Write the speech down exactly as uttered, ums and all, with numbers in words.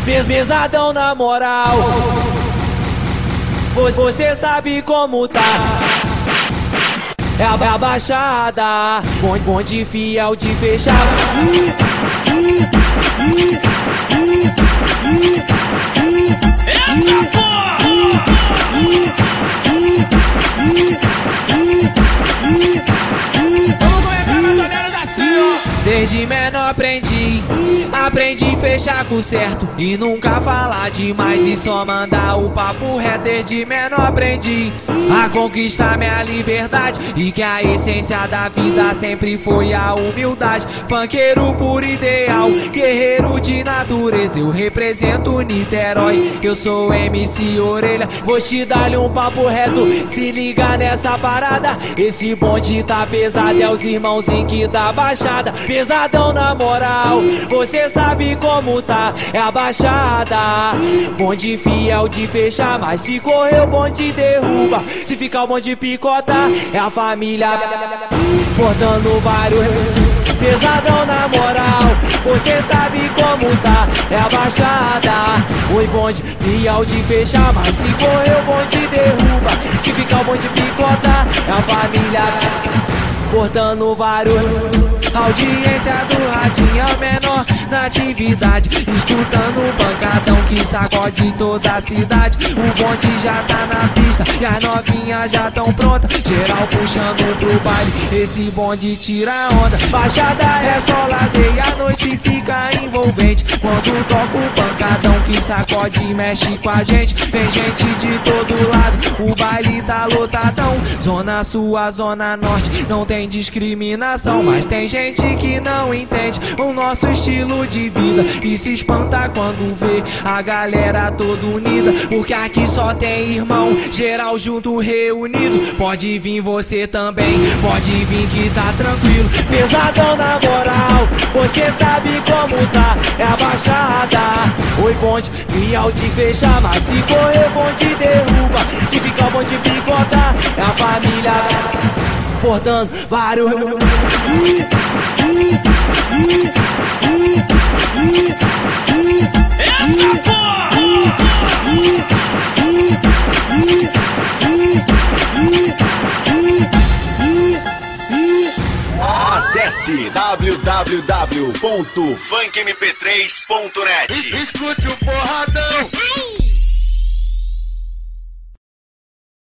Pesadão na moral, você sabe como tá. É a, é a baixada, bonde, bonde fiel de fechar. Eita porra! Vamos começar mais ou menos assim, ó. Desde menor aprendi, aprendi a fechar com certo e nunca falar demais e só mandar o papo reto. Desde menor aprendi a conquistar minha liberdade e que a essência da vida sempre foi a humildade. Funkeiro por ideal, guerreiro de natureza, eu represento Niterói, eu sou M C Orelha. Vou te dar-lhe um papo reto, se liga nessa parada. Esse bonde tá pesado, é os irmãozinhos que dá baixada. Pesadão na moral, você sabe como tá, é a baixada. Bonde fiel de fechar, mas se correr o bonde derruba. Se ficar o bonde picota, é a família portando vários. Pesadão na moral, você sabe como tá, é a baixada. Oi bonde fiel de fechar, mas se correr o bonde derruba. Se ficar o bonde picota, é a família portando vários. Audiência do radinho é o menor na atividade, escutando o pancadão que sacode toda a cidade. O bonde já tá na pista e as novinhas já tão prontas, geral puxando pro baile, esse bonde tira onda. Baixada é só lazer e a noite fica envolvente quando toca o pancadão que sacode e mexe com a gente. Tem gente de todo lado, o baile tá lotadão. Zona sul, a zona norte, não tem discriminação, mas tem gente que não entende o nosso estilo de vida e se espanta quando vê a galera toda unida, porque aqui só tem irmão, geral junto reunido. Pode vir você também, pode vir que tá tranquilo. Pesadão na moral, você sabe como tá, é a baixada. Oi bonde, fiel de fechar, mas se correr bonde derruba. Se ficar o bonde picotar, é a família portando vários. Eita porra! Acesse w w w ponto funk m p três ponto net. Escute o porradão.